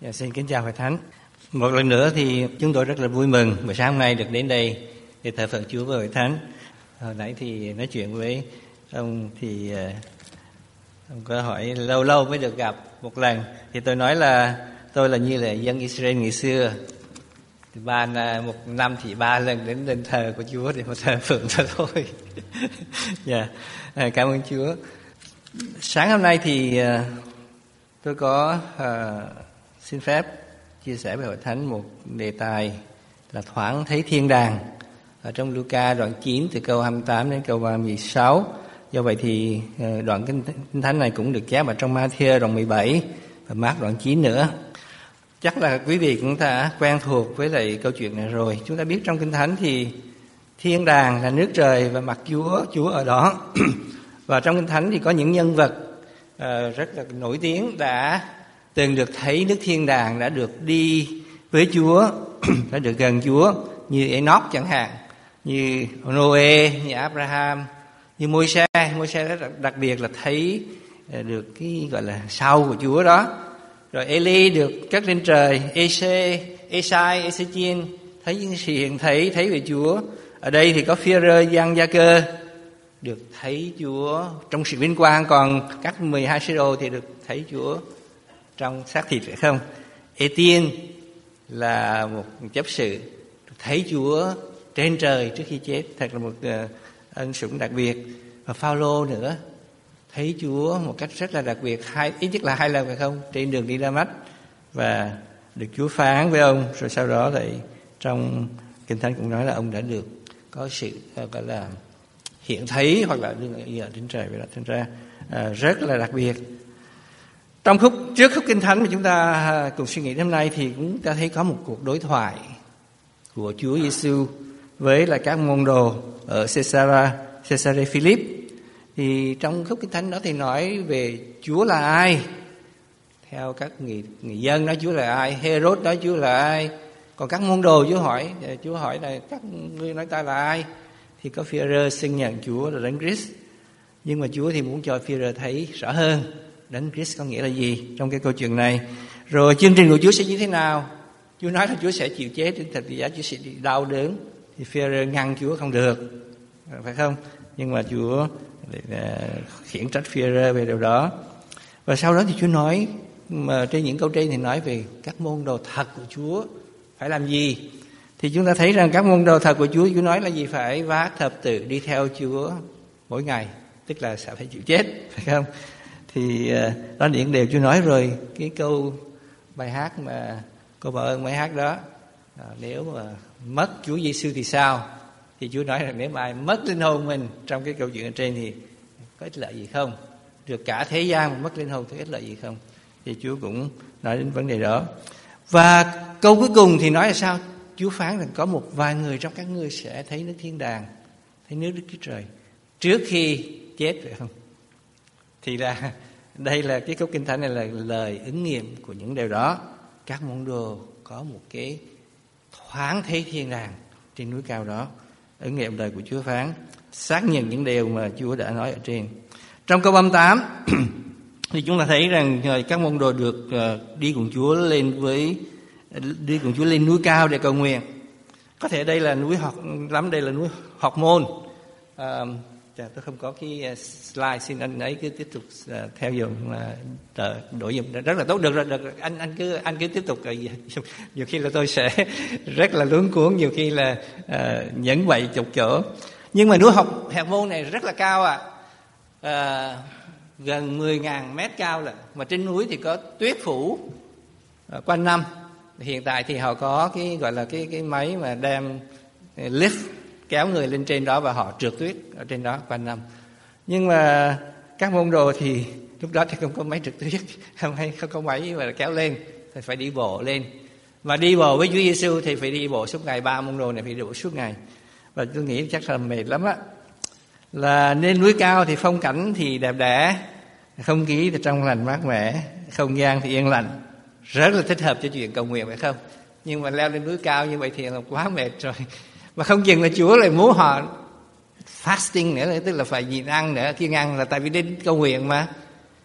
Xin kính chào Hội Thánh. Một lần nữa thì chúng tôi rất là vui mừng buổi sáng hôm nay được đến đây để thờ phượng Chúa với Hội Thánh. Hồi nãy thì nói chuyện với ông thì ông có hỏi lâu mới được gặp một lần. Thì tôi nói là tôi là như là dân Israel ngày xưa. Thì một năm thì 3 lần đến đền thờ của Chúa để mà thờ phượng cho thôi. Cảm ơn Chúa. Sáng hôm nay thì tôi có xin phép chia sẻ với Hội Thánh một đề tài là thoáng thấy thiên đàng ở trong Luca đoạn 9 từ câu 28 đến câu 36. Do vậy thì đoạn kinh thánh này cũng được chép ở trong Ma-thi-ơ đoạn 17 và Mác đoạn 9 nữa. Chắc là quý vị cũng đã quen thuộc với lại câu chuyện này rồi. Chúng ta biết trong kinh thánh thì thiên đàng là nước trời và mặt Chúa ở đó. Và trong kinh thánh thì có những nhân vật rất là nổi tiếng đã từng được thấy nước thiên đàng, đã được đi với Chúa, đã được gần Chúa, như Enoch chẳng hạn, như Noe, như Abraham, như Môi-se rất đặc biệt là thấy được cái gọi là sau của Chúa đó. Rồi Eli được cất lên trời, Esai, Ê-xê-chiên thấy những sự hiện thấy về Chúa. Ở đây thì có Phi-e-rơ, Giăng-gia-cơ được thấy Chúa trong sự vinh quang, còn các 12 sứ đồ thì được thấy Chúa trong xác thịt, phải không? Ê-tiên là một chấp sự thấy Chúa trên trời trước khi chết, thật là một ân sủng đặc biệt. Và Phao-lô nữa thấy Chúa một cách rất là đặc biệt, ít nhất là 2 lần, phải không? Trên đường đi Đa-mách, và được Chúa phán với ông. Rồi sau đó lại trong kinh thánh cũng nói là ông đã được có sự gọi là hiện thấy hoặc là đương ở trên trời. Vậy đó, thành ra rất là đặc biệt. Trong trước khúc kinh thánh mà chúng ta cùng suy nghĩ hôm nay thì cũng ta thấy có một cuộc đối thoại của Chúa Giêsu với là các môn đồ ở Caesarea Philip. Thì trong khúc kinh thánh đó thì nói về Chúa là ai. Theo các người dân nói Chúa là ai, Herod nói Chúa là ai. Còn các môn đồ Chúa hỏi là các ngươi nói ta là ai. Thì có Phi-e-rơ xưng nhận Chúa là Đấng Christ. Nhưng mà Chúa thì muốn cho Phi-e-rơ thấy rõ hơn Đấng Christ có nghĩa là gì trong cái câu chuyện này. Rồi chương trình của Chúa sẽ như thế nào. Chúa nói là Chúa sẽ chịu chết trên thập tự giá, Chúa sẽ đau đớn. Thì Phi-e-rơ ngăn Chúa không được, phải không? Nhưng mà Chúa khiển trách Phi-e-rơ về điều đó. Và sau đó thì Chúa nói, mà trên những câu trên thì nói về các môn đồ thật của Chúa phải làm gì. Thì chúng ta thấy rằng các môn đồ thật của Chúa nói là gì? Phải vác thập tự đi theo Chúa mỗi ngày, tức là sẽ phải chịu chết, phải không? Thì đó là những điều Chúa nói rồi. Cái câu bài hát mà cô Bảo ơn mới hát đó, nếu mà mất Chúa Giêsu thì sao? Thì Chúa nói rằng nếu mà ai mất linh hồn mình trong cái câu chuyện ở trên thì có ích lợi gì không? Được cả thế gian mà mất linh hồn thì ích lợi gì không? Thì Chúa cũng nói đến vấn đề đó. Và câu cuối cùng thì nói là sao? Chúa phán rằng có một vài người trong các ngươi sẽ thấy nước thiên đàng, thấy nước Đức Chúa Trời trước khi chết, phải không? Thì là đây là cái câu kinh thánh này là lời ứng nghiệm của những điều đó. Các môn đồ có một cái thoáng thấy thiên đàng trên núi cao đó, ứng nghiệm lời của Chúa phán, xác nhận những điều mà Chúa đã nói ở trên. Trong câu 38 thì chúng ta thấy rằng các môn đồ được đi cùng Chúa lên núi cao để cầu nguyện. Có thể đây là núi đây là núi Học Môn. Tôi không có cái slide, xin anh ấy cứ tiếp tục theo dùm, đổi dùm rất là tốt. Được rồi, anh cứ tiếp tục. Nhiều khi là tôi sẽ rất là luống cuống, nhiều khi là nhấn bậy chục chỗ. Nhưng mà núi Học Môn này rất là cao gần 10.000 mét cao lận, mà trên núi thì có tuyết phủ quanh năm. Hiện tại thì họ có cái gọi là cái máy mà đem lift kéo người lên trên đó và họ trượt tuyết ở trên đó quanh năm. Nhưng mà các môn đồ thì lúc đó thì không có máy trượt tuyết, không có máy mà kéo lên, thì phải đi bộ lên. Và đi bộ với Chúa Giêsu thì phải đi bộ suốt ngày, 3 môn đồ này phải đi bộ suốt ngày. Và tôi nghĩ chắc là mệt lắm á. Là lên núi cao thì phong cảnh thì đẹp đẽ, không khí thì trong lành mát mẻ, không gian thì yên lành, rất là thích hợp cho chuyện cầu nguyện, phải không? Nhưng mà leo lên núi cao như vậy thì là quá mệt rồi. Mà không chừng là Chúa lại muốn họ fasting nữa, tức là phải nhịn ăn nữa. Kiêng ăn là tại vì đến cầu nguyện mà.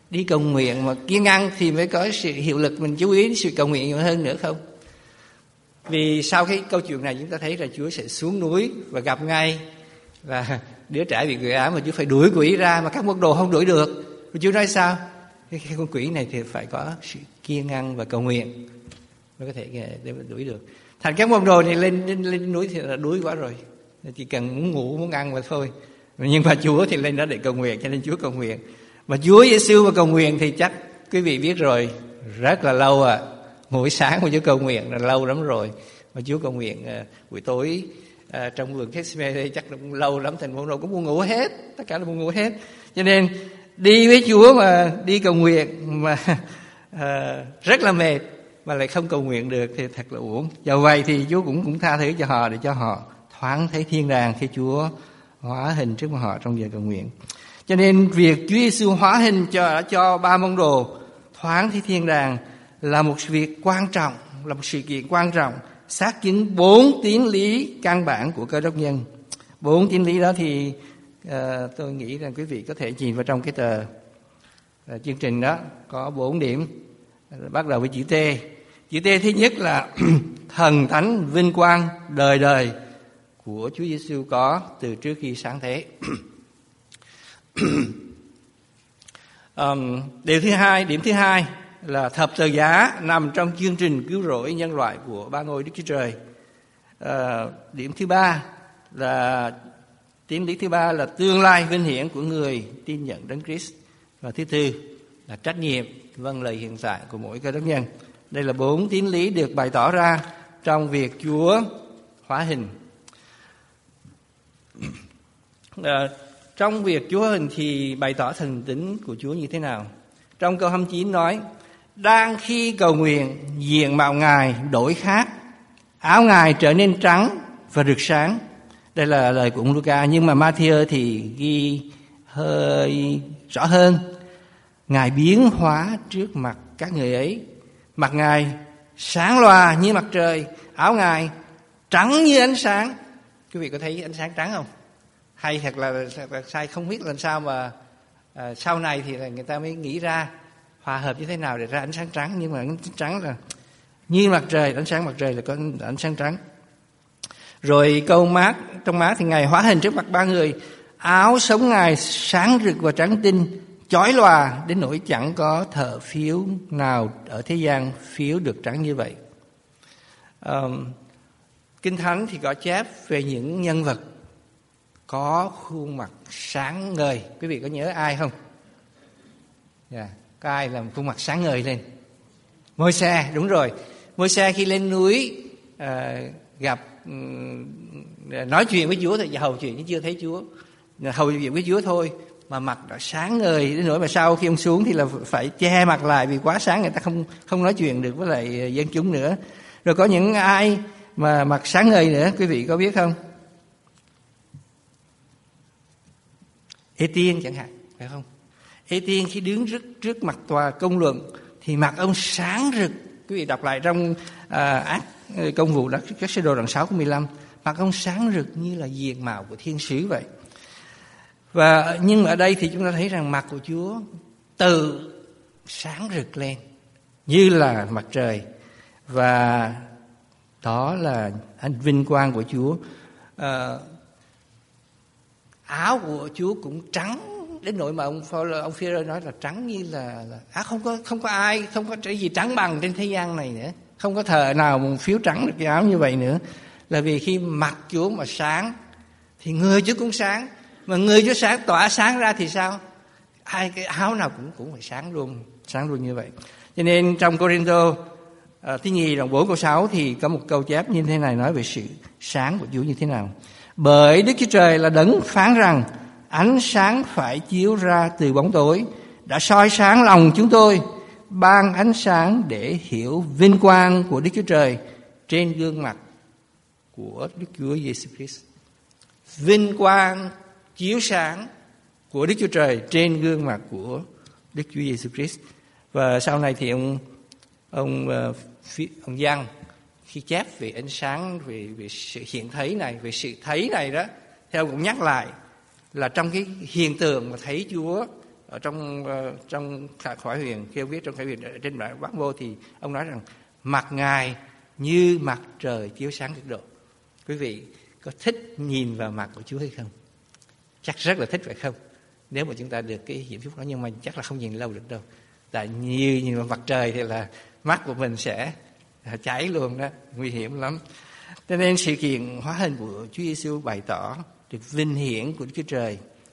Đi cầu nguyện mà kiêng ăn thì mới có sự hiệu lực. Mình chú ý sự cầu nguyện nhiều hơn nữa không? Vì sau cái câu chuyện này chúng ta thấy là Chúa sẽ xuống núi và gặp ngay, và đứa trẻ bị quỷ ám mà Chúa phải đuổi quỷ ra, mà các môn đồ không đuổi được. Và Chúa nói sao? Cái con quỷ này thì phải có sự kiêng ăn và cầu nguyện mới có thể để mà đuổi được. Thành các môn đồ này lên núi thì là đuối quá rồi, chỉ cần muốn ngủ muốn ăn mà thôi. Nhưng mà Chúa thì lên đó để cầu nguyện, cho nên Chúa cầu nguyện. Mà Chúa Giêsu mà cầu nguyện thì chắc quý vị biết rồi, rất là lâu à. Mỗi sáng mà Chúa cầu nguyện là lâu lắm rồi. Mà Chúa cầu nguyện buổi tối trong vườn Gethsemane chắc là cũng lâu lắm, thành môn đồ cũng buồn ngủ hết, tất cả là buồn ngủ hết. Cho nên đi với Chúa mà đi cầu nguyện mà rất là mệt mà lại không cầu nguyện được thì thật là uổng. Do vậy thì Chúa cũng tha thứ cho họ để cho họ thoáng thấy thiên đàng khi Chúa hóa hình trước mặt họ trong giờ cầu nguyện. Cho nên việc Chúa Giêsu hóa hình cho ba môn đồ thoáng thấy thiên đàng là một việc quan trọng, là một sự kiện quan trọng, xác chứng 4 tín lý căn bản của Cơ Đốc nhân. 4 tín lý đó thì tôi nghĩ rằng quý vị có thể nhìn vào trong cái tờ chương trình đó, có 4 điểm. Bắt đầu với chữ T. Chữ T thứ nhất là thần thánh vinh quang đời đời của Chúa Giêsu có từ trước khi sáng thế. Điểm thứ hai là thập tự giá nằm trong chương trình cứu rỗi nhân loại của ba ngôi Đức Chúa Trời. Điểm thứ ba là tín lý thứ ba là tương lai vinh hiển của người tin nhận Đấng Christ. Và thứ tư là trách nhiệm vâng lời hiện tại của mỗi Cơ Đốc nhân. Đây là 4 tín lý được bày tỏ ra trong việc Chúa hóa hình. Trong việc Chúa hóa hình thì bày tỏ thần tính của Chúa như thế nào? Trong câu 29 nói: đang khi cầu nguyện, diện mạo Ngài đổi khác, áo Ngài trở nên trắng và rực sáng. Đây là lời của ông Luca, nhưng mà Matthew thì ghi hơi rõ hơn. Ngài biến hóa trước mặt các người ấy, mặt Ngài sáng lòa như mặt trời, áo Ngài trắng như ánh sáng. Quý vị có thấy ánh sáng trắng không? Hay thật là sai, không biết làm sao mà sau này thì là người ta mới nghĩ ra hòa hợp như thế nào để ra ánh sáng trắng. Nhưng mà ánh sáng trắng là như mặt trời, ánh sáng mặt trời là có ánh sáng trắng. Rồi câu Mác, trong Mác thì Ngài hóa hình trước mặt ba người, áo sống Ngài sáng rực và trắng tinh, chói lòa đến nỗi chẳng có thợ phiếu nào ở thế gian phiếu được trắng như vậy. Kinh Thánh thì có chép về những nhân vật có khuôn mặt sáng ngời. Quý vị có nhớ ai không? Có ai làm khuôn mặt sáng ngời lên? Môi-se, đúng rồi. Môi-se khi lên núi gặp nói chuyện với Chúa thì hầu chuyện chứ chưa thấy Chúa, hầu chuyện với Chúa thôi mà mặt đã sáng ngời đến nỗi mà sau khi ông xuống thì là phải che mặt lại vì quá sáng, người ta không nói chuyện được với lại dân chúng nữa. Rồi có những ai mà mặt sáng ngời nữa, quý vị có biết không? Ê-tiên chẳng hạn, phải không? Ê-tiên khi đứng trước mặt tòa công luận thì mặt ông sáng rực. Quý vị đọc lại trong Ác Công vụ đó, các sơ đồ đoạn 6 của 15, mặt ông sáng rực như là diện mạo của thiên sứ vậy. Nhưng ở đây thì chúng ta thấy rằng mặt của Chúa tự sáng rực lên như là mặt trời, và đó là vinh quang của Chúa. Áo của Chúa cũng trắng đến nỗi mà ông Phi-rơ nói là trắng như là không có ai, không có cái gì trắng bằng trên thế gian này nữa, không có thợ nào mà phiếu trắng được cái áo như vậy nữa. Là vì khi mặt Chúa mà sáng thì người Chúa cũng sáng, mà người Chúa sáng tỏa sáng ra thì sao? Hai cái áo nào cũng phải sáng luôn như vậy. Cho nên trong Cô-rinh-tô thứ nhì đoạn 4 câu 6 thì có một câu chép như thế này nói về sự sáng của Chúa như thế nào. Bởi Đức Chúa Trời là đấng phán rằng ánh sáng phải chiếu ra từ bóng tối, đã soi sáng lòng chúng tôi, ban ánh sáng để hiểu vinh quang của Đức Chúa Trời trên gương mặt của Đức Chúa Giêsu Christ. Vinh quang chiếu sáng của Đức Chúa Trời trên gương mặt của Đức Chúa Giêsu Christ. Và sau này thì ông Giăng khi chép về ánh sáng, về sự hiện thấy này, về sự thấy này đó, theo cũng nhắc lại là trong cái hiện tượng mà thấy Chúa ở trong Khải Huyền, khi ông viết trong Khải Huyền trên bản Bát Mô thì ông nói rằng mặt Ngài như mặt trời chiếu sáng cực độ. Quý vị có thích nhìn vào mặt của Chúa hay không? Chắc rất là thích phải không? Nếu mà chúng ta được cái diễm phúc đó, nhưng mà chắc là không nhìn lâu được đâu. Tại nhiều nhìn vào mặt trời thì là mắt của mình sẽ cháy luôn đó, nguy hiểm lắm. Cho nên sự kiện hóa hình của Chúa Giêsu bày tỏ được vinh hiển của Đức Chúa Trời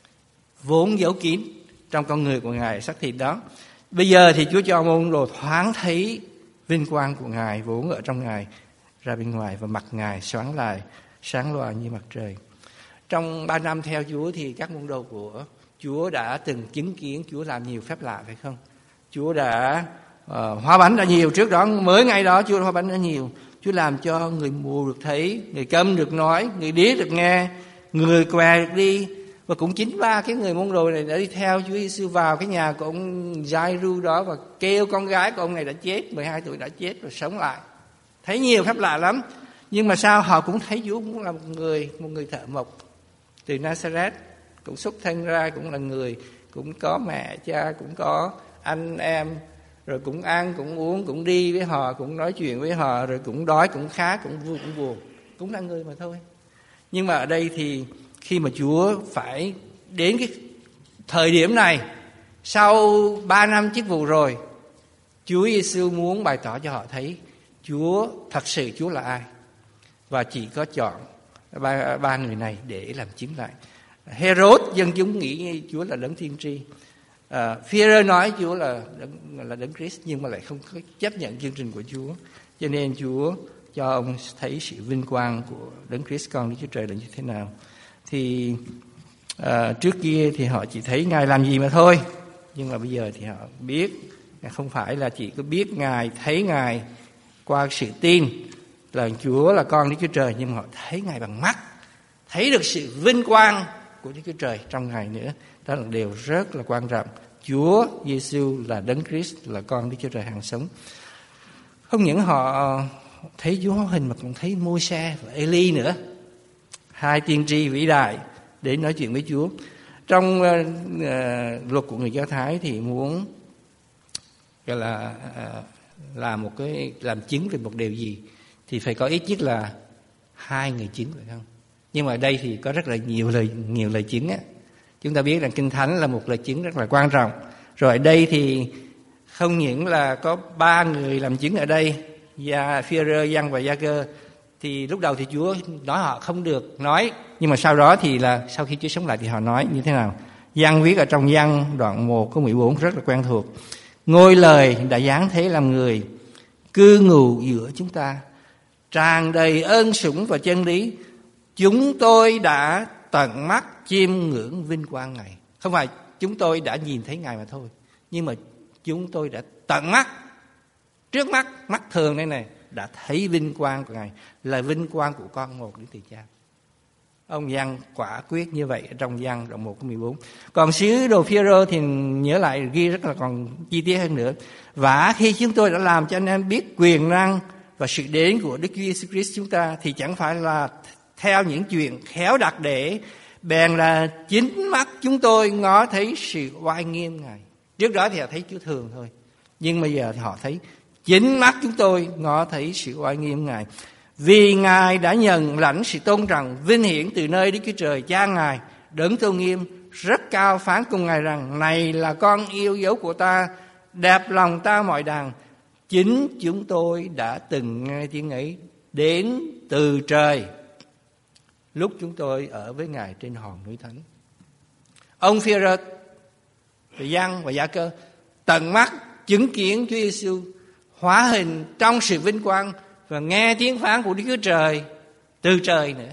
vốn giấu kín trong con người của Ngài xác thịt đó. Bây giờ thì Chúa cho môn đồ thoáng thấy vinh quang của Ngài vốn ở trong Ngài ra bên ngoài, và mặt Ngài xoáng lại sáng loà như mặt trời. Trong 3 năm theo Chúa thì các môn đồ của Chúa đã từng chứng kiến Chúa làm nhiều phép lạ, phải không? Chúa đã hóa bánh đã nhiều, trước đó mới ngày đó Chúa hóa bánh đã nhiều. Chúa làm cho người mù được thấy, người câm được nói, người điếc được nghe, người què được đi. Và cũng chính ba cái người môn đồ này đã đi theo Chúa Giêsu vào cái nhà của ông Giai-ru đó và kêu con gái của ông này đã chết, 12 tuổi đã chết rồi sống lại. Thấy nhiều phép lạ lắm. Nhưng mà sao họ cũng thấy Chúa cũng là một người thợ mộc từ Nazareth, cũng xuất thân ra cũng là người, cũng có mẹ cha, cũng có anh em, rồi cũng ăn cũng uống, cũng đi với họ, cũng nói chuyện với họ, rồi cũng đói cũng khát, cũng vui cũng buồn, cũng là người mà thôi. Nhưng mà ở đây thì khi mà Chúa phải đến cái thời điểm này, sau 3 năm chức vụ rồi, Chúa Giêsu muốn bày tỏ cho họ thấy Chúa thật sự Chúa là ai, và chỉ có chọn ba người này để làm chứng lại. Herod dân chúng nghĩ Chúa là đấng tiên tri. Phi-e-rơ nói Chúa là đấng Christ, nhưng mà lại không có chấp nhận chương trình của Chúa. Cho nên Chúa cho ông thấy sự vinh quang của đấng Christ, con Đức Chúa Trời là như thế nào. Thì trước kia thì họ chỉ thấy Ngài làm gì mà thôi, nhưng mà bây giờ thì họ biết, không phải là chỉ có biết Ngài, thấy Ngài qua sự tin là Chúa là con Đức Chúa Trời, nhưng mà họ thấy Ngài bằng mắt, thấy được sự vinh quang của Đức Chúa Trời trong Ngài nữa. Đó là điều rất là quan trọng. Chúa Giêsu là đấng Christ, là con Đức Chúa Trời hằng sống. Không những họ thấy Chúa hóa hình mà còn thấy Môi-se và Ê-li nữa, 2 tiên tri vĩ đại để nói chuyện với Chúa. Trong luật của người Do Thái thì muốn gọi là làm chứng về một điều gì thì phải có ít nhất là 2 người chứng, phải không? Nhưng mà ở đây thì có rất là nhiều lời chứng á. Chúng ta biết rằng Kinh Thánh là một lời chứng rất là quan trọng. Rồi ở đây thì không những là có 3 người làm chứng ở đây, Phi-e-rơ, Giăng và Gia-cơ, thì lúc đầu thì Chúa nói họ không được nói, nhưng mà sau đó thì là sau khi Chúa sống lại thì họ nói như thế nào? Giăng viết ở trong Giăng đoạn 1 câu 14 rất là quen thuộc. Ngôi lời đã giáng thế làm người, cư ngụ giữa chúng ta, tràn đầy ơn sủng và chân lý. Chúng tôi đã tận mắt chiêm ngưỡng vinh quang Ngài. Không phải chúng tôi đã nhìn thấy Ngài mà thôi, nhưng mà chúng tôi đã tận mắt, trước mắt thường đây này, đã thấy vinh quang của Ngài, là vinh quang của con một Đức Từ Cha. Ông Giăng quả quyết như vậy ở trong Giăng đoạn 1 câu 14. Còn sứ đồ Phi-e-rơ thì nhớ lại ghi rất là còn chi tiết hơn nữa. Và khi chúng tôi đã làm cho anh em biết quyền năng và sự đến của Đức Chúa Jesus Christ chúng ta, thì chẳng phải là theo những chuyện khéo đặt để, bèn là chính mắt chúng tôi ngó thấy sự oai nghiêm Ngài. Trước đó thì họ thấy Chúa thường thôi, nhưng bây giờ thì họ thấy chính mắt chúng tôi ngó thấy sự oai nghiêm Ngài. Vì Ngài đã nhận lãnh sự tôn trọng vinh hiển từ nơi Đức Chúa Trời Cha Ngài, đấng tôn nghiêm rất cao, phán cùng Ngài rằng: này là con yêu dấu của ta, đẹp lòng ta mọi đàng. Chính chúng tôi đã từng nghe tiếng ấy đến từ trời, lúc chúng tôi ở với Ngài trên hòn núi Thánh. Ông Phi-e-rơ, Giăng và Gia-cơ tận mắt chứng kiến Chúa Giêsu hóa hình trong sự vinh quang và nghe tiếng phán của Đức Chúa Trời từ trời nữa,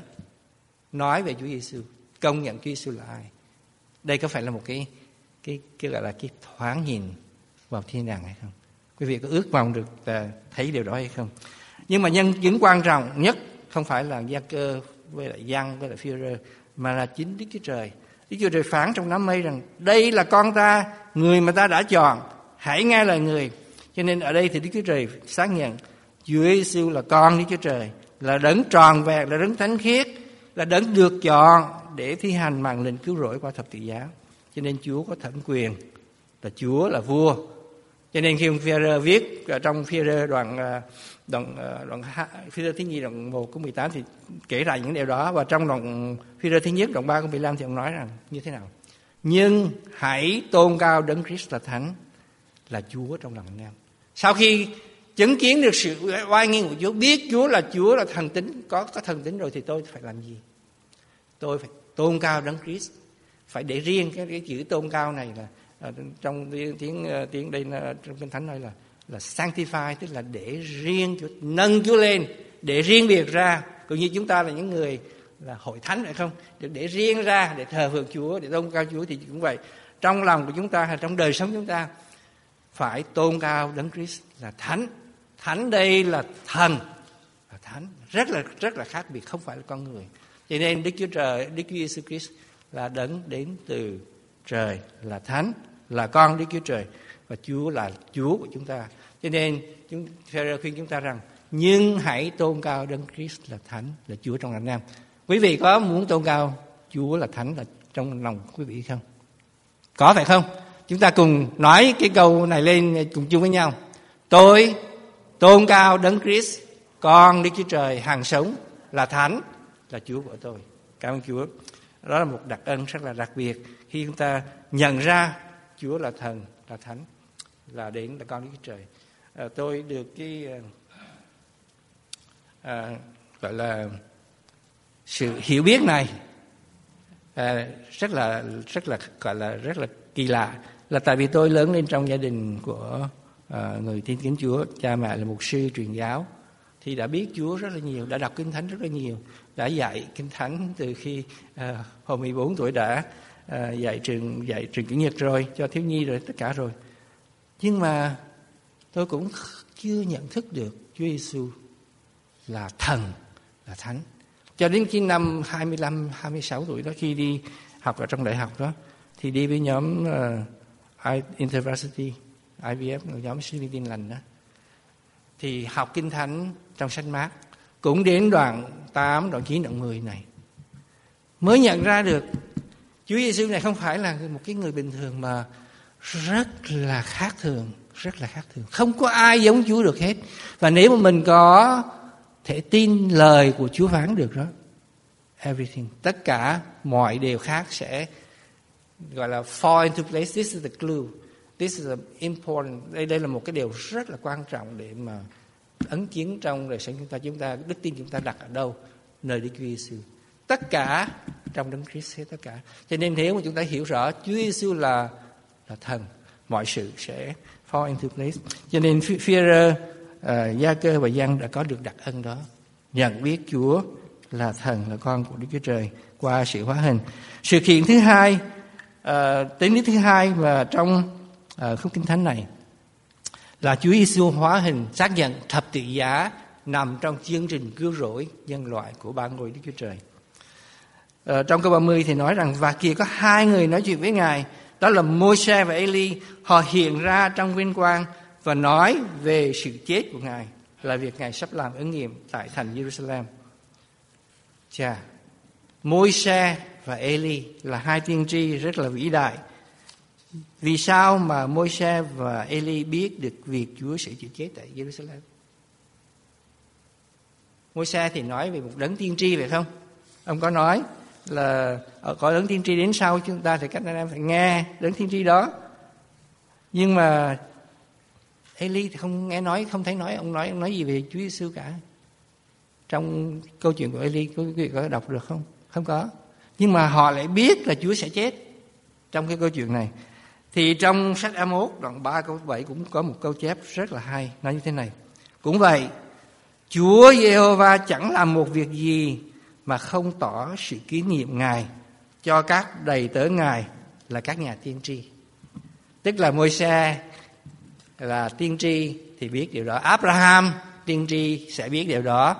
nói về Chúa Giêsu, công nhận Chúa Giêsu là ai. Đây có phải là một cái gọi là cái thoáng nhìn vào thiên đàng hay không? Quý vị có ước mong được thấy điều đó hay không? Nhưng mà nhân chứng quan trọng nhất không phải là Gia-cơ với lại Giăng với lại Phi-e-rơ, mà là chính Đức Chúa Trời. Đức Chúa Trời phán trong đám mây rằng: đây là con ta, người mà ta đã chọn, hãy nghe lời người. Cho nên ở đây thì Đức Chúa Trời xác nhận Chúa Giêsu là con Đức Chúa Trời, là đấng tròn vẹn, là đấng thánh khiết, là đấng được chọn để thi hành mạng lệnh cứu rỗi qua thập tự giá. Cho nên Chúa có thẩm quyền là Chúa là vua. Cho nên khi ông Phi-e-rơ viết trong Phi-e-rơ đoạn Phi-e-rơ thứ nhì đoạn 1 câu 18 thì kể lại những điều đó, và trong đoạn Phi-e-rơ thứ nhất đoạn 3 câu 15 thì ông nói rằng như thế nào? Nhưng hãy tôn cao Đấng Christ là Thánh, là Chúa trong lòng anh em. Sau khi chứng kiến được sự oai nghiêm của Chúa, biết Chúa là thần tính, có thần tính rồi, thì tôi phải làm gì? Tôi phải tôn cao Đấng Christ. Phải để riêng cái chữ tôn cao này là trong tiếng đây trong Kinh Thánh nói là sanctify, tức là để riêng Chúa, nâng Chúa lên, để riêng biệt ra. Cũng như chúng ta là những người là hội thánh phải không? Được để riêng ra để thờ phượng Chúa, để tôn cao Chúa, thì cũng vậy. Trong lòng của chúng ta hay trong đời sống chúng ta phải tôn cao Đấng Christ là Thánh. Thánh đây là thần, là Thánh, rất là khác biệt, không phải là con người. Cho nên Đức Chúa Trời, Đức Chúa Giêsu Christ là Đấng đến từ trời, là Thánh, là con Đức Chúa Trời, và Chúa là Chúa của chúng ta. Cho nên Phi-e-rơ khuyên chúng ta rằng nhưng hãy tôn cao Đấng Christ là Thánh, là Chúa trong anh em. Quý vị có muốn tôn cao Chúa là Thánh là trong lòng quý vị không? Có phải không? Chúng ta cùng nói cái câu này lên cùng chung với nhau. Tôi tôn cao Đấng Christ, con Đức Chúa Trời hàng sống, là Thánh, là Chúa của tôi. Cảm ơn Chúa. Đó là một đặc ân rất là đặc biệt khi chúng ta nhận ra Chúa là thần, là Thánh, là đến là con Đức Chúa Trời. Tôi được cái gọi là sự hiểu biết này rất là gọi là rất là kỳ lạ, là tại vì tôi lớn lên trong gia đình của người tin kính Chúa, cha mẹ là mục sư truyền giáo, thì đã biết Chúa rất là nhiều, đã đọc Kinh Thánh rất là nhiều, đã dạy Kinh Thánh từ khi hồi 14 tuổi đã dạy trường chủ nhật rồi, cho thiếu nhi rồi, tất cả rồi. Nhưng mà tôi cũng chưa nhận thức được Chúa Giêsu là thần, là Thánh. Cho đến khi năm 25, 26 tuổi đó, khi đi học ở trong đại học đó, thì đi với nhóm InterVarsity, IVF, nhóm sinh viên Tin Lành đó. Thì học Kinh Thánh trong sách Mác, cũng đến đoạn 8, đoạn 9, đoạn 10 này, mới nhận ra được Chúa Giêsu này không phải là một cái người bình thường, mà rất là khác thường, rất là khác thường. Không có ai giống Chúa được hết. Và nếu mà mình có thể tin lời của Chúa phán được đó, everything, tất cả mọi điều khác sẽ gọi là fall into place. This is the clue. This is important. Đây là một cái điều rất là quan trọng để mà ấn chứng trong đời sống chúng ta đức tin chúng ta đặt ở đâu? Nơi Đức Chúa Giêsu. Tất cả trong Đấng Christ hết, tất cả. Cho nên nếu mà chúng ta hiểu rõ Chúa Giêsu là thần, mọi sự sẽ fall into place. Cho nên Phi-e-rơ, Gia-cơ và Giăng đã có được đặc ân đó, nhận biết Chúa là thần, là con của Đức Chúa Trời qua sự hóa hình. Sự kiện thứ hai, tính đến thứ hai mà trong khúc Kinh Thánh này là Chúa Giêsu hóa hình, xác nhận thập tự giá nằm trong chương trình cứu rỗi nhân loại của ba ngôi Đức Chúa Trời. Trong câu 30 thì nói rằng và kia có hai người nói chuyện với Ngài, đó là Môi-se và Ê-li. Họ hiện ra trong vinh quang và nói về sự chết của Ngài, là việc Ngài sắp làm ứng nghiệm tại thành Jerusalem. Môi-se và Ê-li là hai tiên tri rất là vĩ đại. Vì sao mà Môi-se và Ê-li biết được việc Chúa sẽ chịu chết tại Jerusalem? Môi-se thì nói về một đấng tiên tri phải không? Ông có nói là có đấng tiên tri đến sau chúng ta thì các anh em phải nghe đấng tiên tri đó. Nhưng mà Ê-li thì không nghe nói, không thấy nói ông nói gì về Chúa Giêsu cả. Trong câu chuyện của Ê-li quý vị có đọc được không? Không có. Nhưng mà họ lại biết là Chúa sẽ chết trong cái câu chuyện này. Thì trong sách Amos đoạn 3 câu 7 cũng có một câu chép rất là hay, nói như thế này: cũng vậy, Chúa Giê-hô-va chẳng làm một việc gì mà không tỏ sự tín nhiệm Ngài cho các đầy tớ Ngài là các nhà tiên tri. Tức là Môi-se là tiên tri thì biết điều đó, Abraham tiên tri sẽ biết điều đó,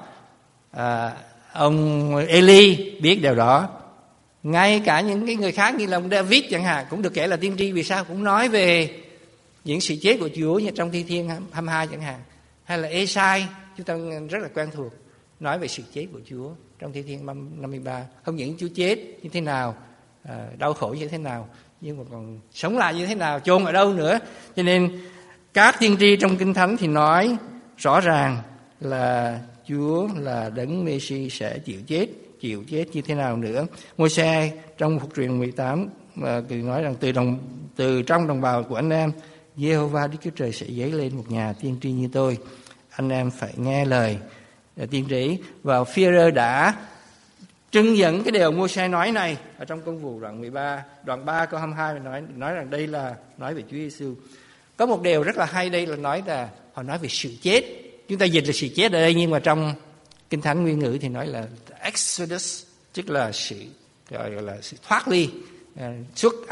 ông Ê-li biết điều đó. Ngay cả những cái người khác như là ông David chẳng hạn cũng được kể là tiên tri. Vì sao? Cũng nói về những sự chết của Chúa như trong Thi Thiên 22 chẳng hạn. Hay là Ê-sai, chúng ta rất là quen thuộc, nói về sự chết của Chúa trong Thi Thiên 53. Không những Chúa chết như thế nào, đau khổ như thế nào, nhưng mà còn sống lại như thế nào, chôn ở đâu nữa. Cho nên các tiên tri trong Kinh Thánh thì nói rõ ràng là Chúa là đấng Mê-si sẽ chịu chết như thế nào nữa. Môi-se trong Phục Truyền 18 nói rằng từ trong đồng bào của anh em, Giê-hô-va Đức Chúa Trời sẽ dấy lên một nhà tiên tri như tôi. Anh em phải nghe lời tiên tri. Và Phi-e-rơ đã trưng dẫn cái điều Môi-se nói này ở trong Công vụ đoạn 13, đoạn 3 câu 22 nói rằng đây là nói về Chúa Giêsu. Có một điều rất là hay đây là họ nói về sự chết. Chúng ta dịch là sự chết ở đây, nhưng mà trong Kinh Thánh nguyên ngữ thì nói là Exodus, tức là sự gọi là sự thoát ly. Xuất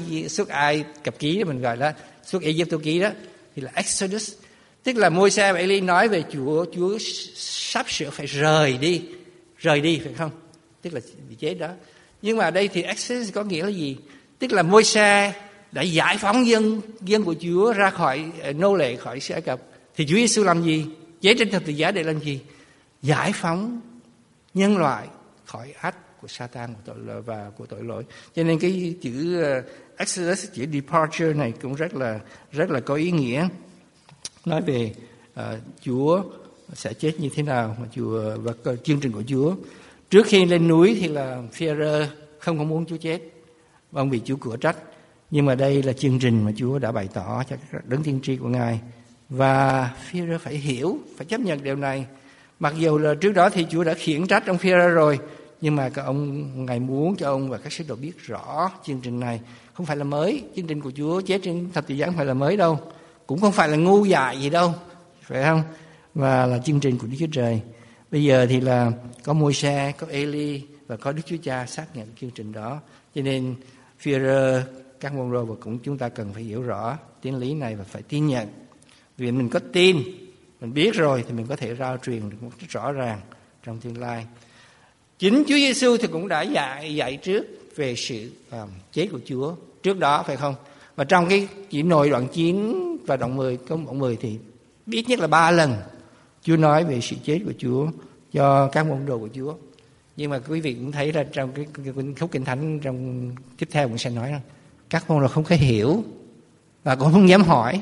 ai cập ký mình gọi là xuất Ai-cập ký đó thì là Exodus, tức là Môi-se và Ê-li nói về Chúa sắp sửa phải rời đi phải không, tức là bị chết đó. Nhưng mà ở đây thì Exodus có nghĩa là gì? Tức là Môi-se đã giải phóng dân của Chúa ra khỏi nô lệ, khỏi xứ Ai Cập. Thì Chúa Giêsu làm gì? Chết trên thập tự giá để làm gì? Giải phóng nhân loại khỏi ách của Satan và của tội lỗi. Cho nên cái chữ Exodus, chữ departure này cũng rất là có ý nghĩa, nói về Chúa sẽ chết như thế nào và chương trình của Chúa. Trước khi lên núi thì là Phi-e-rơ không có muốn Chúa chết, và ông bị Chúa cửa trách. Nhưng mà đây là chương trình mà Chúa đã bày tỏ cho các đấng tiên tri của Ngài, và Phi-e-rơ phải hiểu, phải chấp nhận điều này. Mặc dù là trước đó thì Chúa đã khiển trách ông Phi-e-rơ rồi, nhưng mà Ngài muốn cho ông và các sứ đồ biết rõ chương trình này không phải là mới. Chương trình của Chúa chết trên thập tự giá không phải là mới đâu, cũng không phải là ngu dại gì đâu, phải không? Và là chương trình của Đức Chúa Trời. Bây giờ thì là có Môi-se, có Ê-li và có Đức Chúa Cha xác nhận chương trình đó. Cho nên Phi-e-rơ, các môn đồ và cũng chúng ta cần phải hiểu rõ tín lý này và phải tin nhận. Vì mình có tin, mình biết rồi thì mình có thể rao truyền được một cách rõ ràng trong tương lai. Chính Chúa Giêsu thì cũng đã dạy trước về sự chết của Chúa trước đó, phải không? Và trong cái chỉ nội đoạn 9 và đoạn 10, câu 10 thì ít nhất là 3 lần Chúa nói về sự chết của Chúa cho các môn đồ của Chúa. Nhưng mà quý vị cũng thấy là trong cái khúc Kinh Thánh trong tiếp theo cũng sẽ nói rằng các môn đồ không có hiểu và cũng không dám hỏi,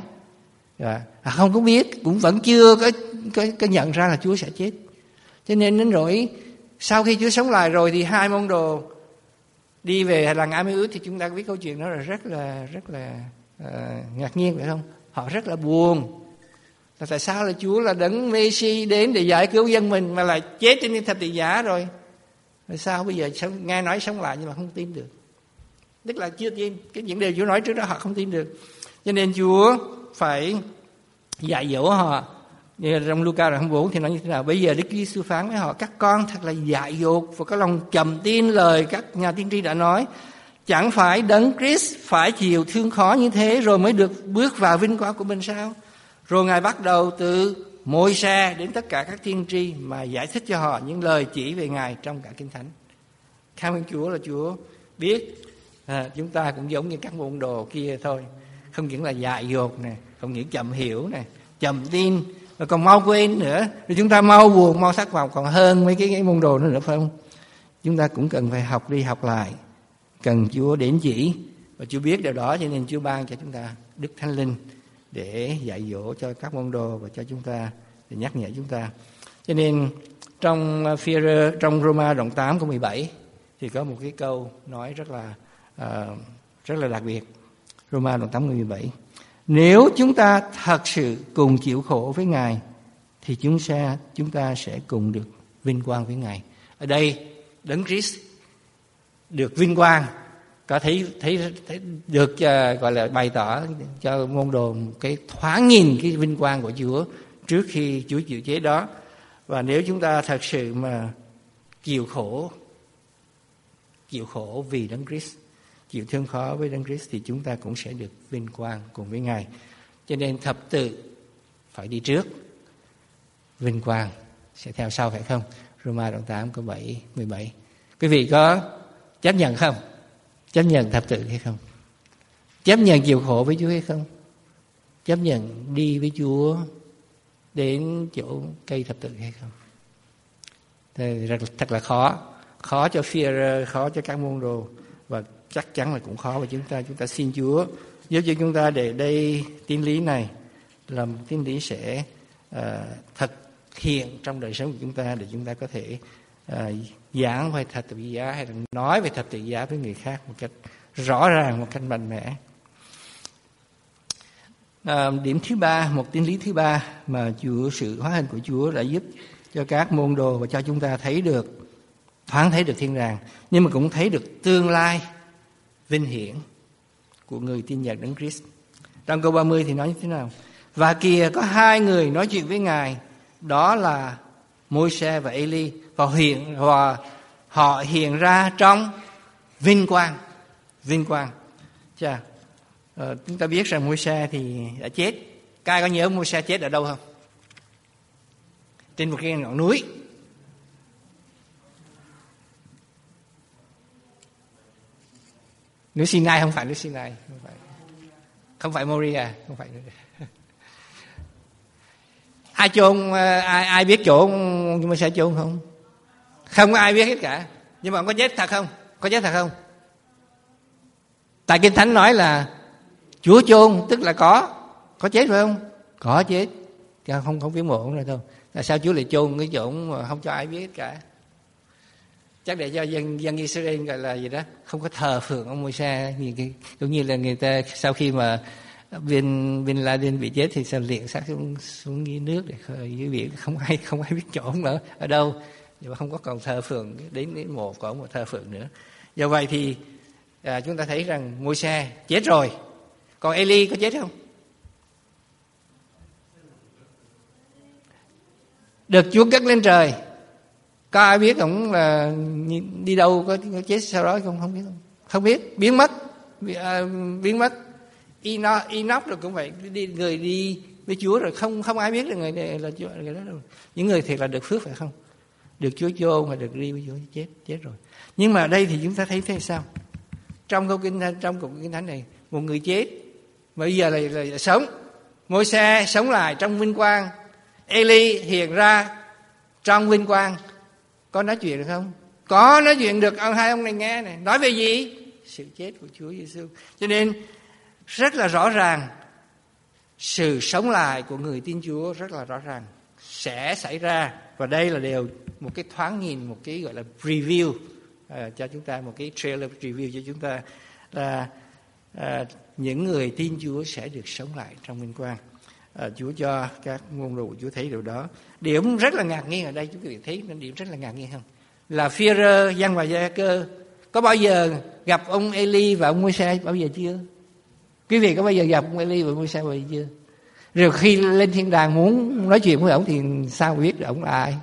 không có biết, cũng vẫn chưa có nhận ra là Chúa sẽ chết. Cho nên đến rồi sau khi Chúa sống lại rồi thì hai môn đồ đi về làng Emmaus, thì chúng ta biết câu chuyện đó là rất là ngạc nhiên, phải không? Họ rất là buồn. Là tại sao là Chúa là đấng Mê-si đến để giải cứu dân mình mà lại chết trên thập tự giá rồi? Tại sao bây giờ nghe nói sống lại nhưng mà không tin được? Tức là chưa tin, những điều Chúa nói trước đó họ không tin được. Cho nên Chúa phải dạy dỗ họ. Như trong Luca đoạn 24 thì nói như thế nào? Bây giờ Đức Giêsu phán với họ: các con thật là dại dột và có lòng chậm tin lời các nhà tiên tri đã nói. Chẳng phải đấng Christ phải chịu thương khó như thế rồi mới được bước vào vinh quang của mình sao? Rồi Ngài bắt đầu từ Môi-se đến tất cả các tiên tri mà giải thích cho họ những lời chỉ về Ngài trong cả Kinh Thánh. Cảm ơn Chúa là Chúa biết chúng ta cũng giống như các môn đồ kia thôi. Không những là dại dột này, không những chậm hiểu này, chậm tin, rồi còn mau quên nữa. Rồi chúng ta mau buồn, mau thất vọng còn hơn mấy cái môn đồ nữa phải không? Chúng ta cũng cần phải học đi học lại, cần Chúa đến chỉ. Và Chúa biết điều đó cho nên Chúa ban cho chúng ta Đức Thánh Linh để dạy dỗ cho các môn đồ và cho chúng ta, để nhắc nhở chúng ta. Cho nên trong Roma đoạn 8 câu 17 thì có một cái câu nói rất là đặc biệt. Roma đoạn 8 câu 17: nếu chúng ta thật sự cùng chịu khổ với Ngài thì chúng ta sẽ cùng được vinh quang với Ngài. Ở đây đấng Christ được vinh quang, có thấy được gọi là bày tỏ cho môn đồ một cái thoáng nhìn cái vinh quang của Chúa trước khi Chúa chịu chết đó. Và nếu chúng ta thật sự mà chịu khổ vì đấng Christ, chịu thương khó với đấng Christ, thì chúng ta cũng sẽ được vinh quang cùng với Ngài. Cho nên thập tự phải đi trước, vinh quang sẽ theo sau, phải không? Roma đoạn 8 câu 17. Quý vị có chấp nhận không? Chấp nhận thập tự hay không? Chấp nhận chịu khổ với Chúa hay không? Chấp nhận đi với Chúa đến chỗ cây thập tự hay không? Thật là khó cho Phi-e-rơ, khó cho các môn đồ. Và chắc chắn là cũng khó. Và chúng ta xin Chúa giúp cho chúng ta để đây tín lý này là một tín lý sẽ thực hiện trong đời sống của chúng ta, để chúng ta có thể giảng về thập tự giá hay là nói về thập tự giá với người khác một cách rõ ràng, một cách mạnh mẽ. Điểm thứ ba, một tín lý thứ ba mà sự hóa hình của Chúa đã giúp cho các môn đồ và cho chúng ta thoáng thấy được thiên đàng, nhưng mà cũng thấy được tương lai vinh hiển của người tin nhận Đấng Christ. Trong câu 30 thì nói như thế nào? Và kìa có hai người nói chuyện với Ngài, đó là Môi-se và Ê-li, và họ hiện ra trong vinh quang. Chúng ta biết rằng Môi-se thì đã chết. Các ai có nhớ Môi-se chết ở đâu không? Trên một cái ngọn núi. Núi Sinai, không phải núi Sinai, không phải Moria, không phải. Ai chôn, ai biết chỗ Môi-se chôn không? Không có ai biết hết cả. Nhưng mà ông có chết thật không? Có chết thật không? Tại Kinh Thánh nói là Chúa chôn, tức là có chết phải không? Có chết. Không biết mộ nữa đâu. Tại sao Chúa lại chôn cái chỗ mà không cho ai biết hết cả? Chắc để cho dân Israel gọi là gì đó, không có thờ phượng ông Môi-se. Cũng như là người ta sau khi mà Bin Laden bị chết thì sao liệng xác xuống dưới nước để dưới biển, không ai biết chỗ ông ở đâu, nhưng mà không có còn thờ phượng đến mộ của ông mà thờ phượng nữa. Do vậy thì chúng ta thấy rằng Môi-se chết rồi, còn Ê-li có chết không? Được Chúa cất lên trời. Có ai biết ông là đi đâu, có chết sau đó không? Không biết, biến mất. Enoch rồi cũng vậy, người đi với Chúa rồi không ai biết là người này là người đó đâu. Những người thiệt là được phước phải không? Được Chúa chôn mà được đi với Chúa chết rồi. Nhưng mà ở đây thì chúng ta thấy thế sao? Trong câu kinh thánh này, một người chết mà bây giờ là sống. Môi-se sống lại trong vinh quang, Ê-li hiện ra trong vinh quang. Có nói chuyện được không? Có nói chuyện được. Hai ông này nghe này, nói về gì? Sự chết của Chúa Giêsu. Cho nên rất là rõ ràng, sự sống lại của người tin Chúa rất là rõ ràng sẽ xảy ra. Và đây là đều một cái thoáng nhìn, một cái gọi là preview cho chúng ta, một cái trailer preview cho chúng ta là những người tin Chúa sẽ được sống lại trong vinh quang. Chúa cho các môn đồ của Chúa thấy điều đó. Điểm rất là ngạc nhiên ở đây, chúng ta thấy điểm rất là ngạc nhiên không? Là Phi-e-rơ, Giăng và Gia-cơ có bao giờ gặp ông Ê-li và ông Môi-se bao giờ chưa? Quý vị có bao giờ gặp ông Ê-li và Môi-se bao giờ chưa? Rồi khi lên thiên đàng muốn nói chuyện với ông thì sao biết ông là ai?